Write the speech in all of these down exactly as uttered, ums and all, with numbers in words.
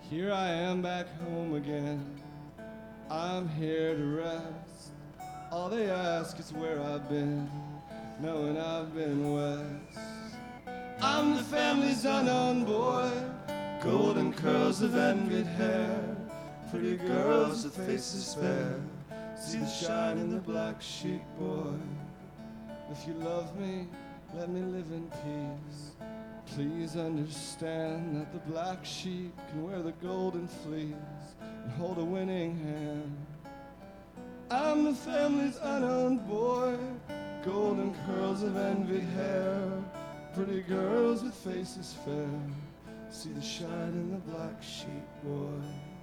Here I am back home again. I'm here to rest. All they ask is where I've been, knowing I've been west. I'm the family's unknown boy, golden curls of envied hair, pretty girls with faces fair, see the shine in the black sheep, boy. If you love me, let me live in peace. Please understand that the black sheep can wear the golden fleece and hold a winning hand. I'm the family's unowned boy, golden curls of envied hair, pretty girls with faces fair, see the shine in the black sheep, boy.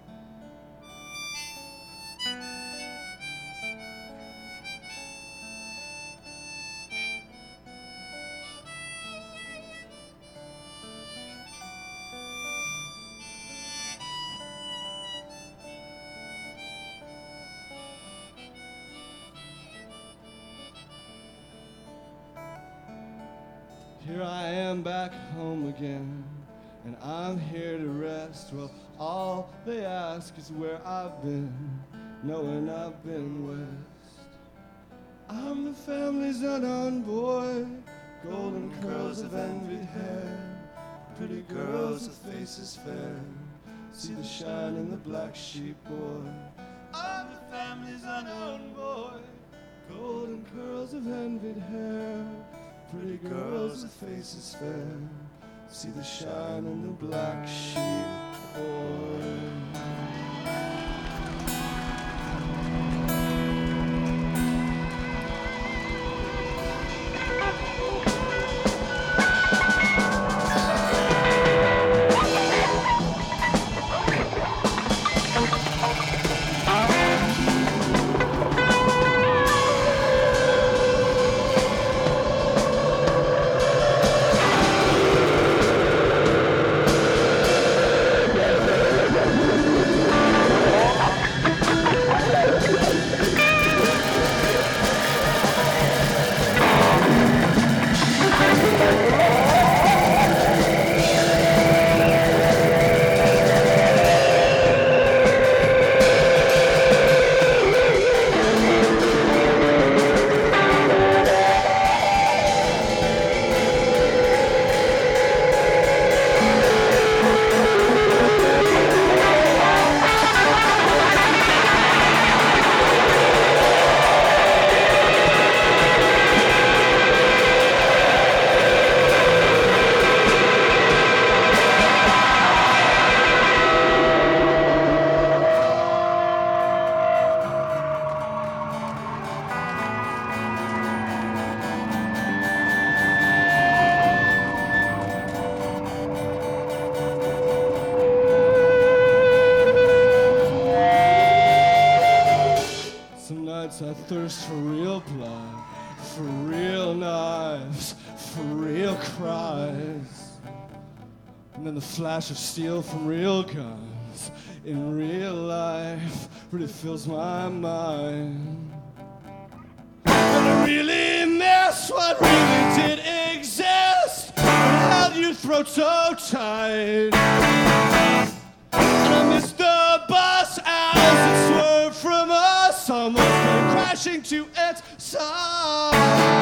Here I am back home again, and I'm here to rest. Well, all they ask is where I've been, knowing I've been west. I'm the family's unknown boy, golden curls of envied hair, pretty girls with faces fair, see the shine in the black sheep, boy. I'm the family's unknown boy, golden curls of envied hair, pretty girls with faces fair, see the shine in the black sheep, boy. I thirst for real blood, for real knives, for real cries, and then the flash of steel from real guns in real life really fills my mind. And I really miss what really did exist, and held your throat so tight. And I miss the bus as it swerved from us, almost came crashing to its side.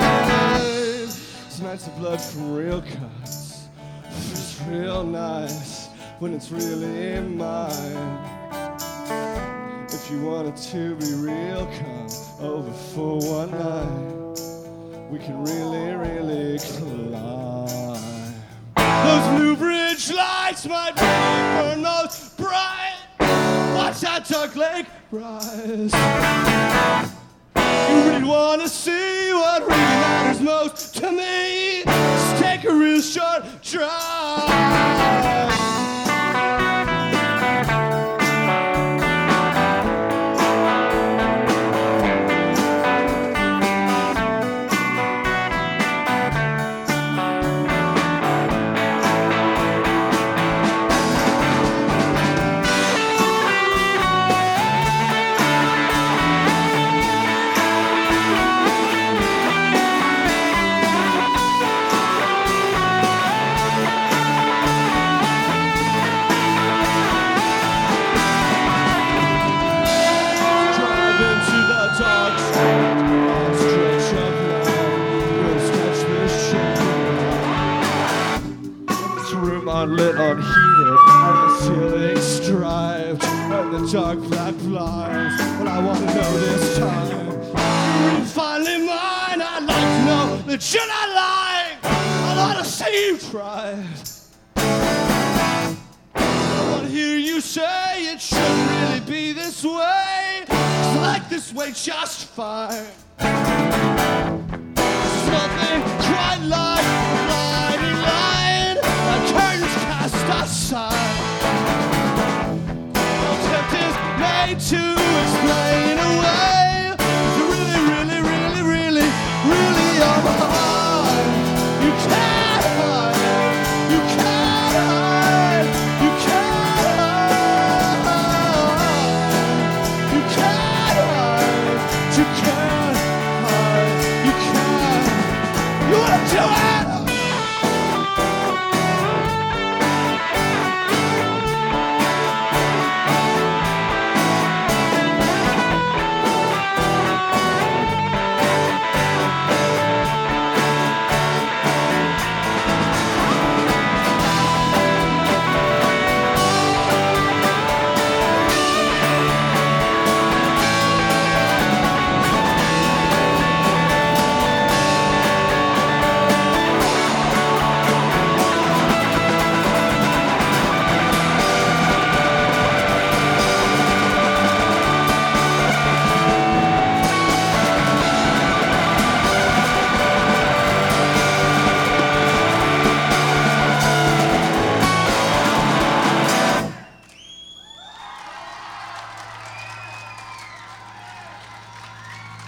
Some nights of blood from real cuts, it's real nice when it's really mine. If you wanted to be real, come over for one night. We can really, really climb. Those New Bridge lights might really burn most bright. Watch that dark lake rise. You really want to see what really matters most to me? Just take a real short drive. and the ceiling striped, and the dark black blinds. Well, I want to know this time. You're finally mine. I'd like to know that you're not lying. I want to see you try. I want to hear you say it shouldn't really be this way. It's like this way just fine. There's nothing quite like a blinding light. My curtains cast aside. No attempt is made to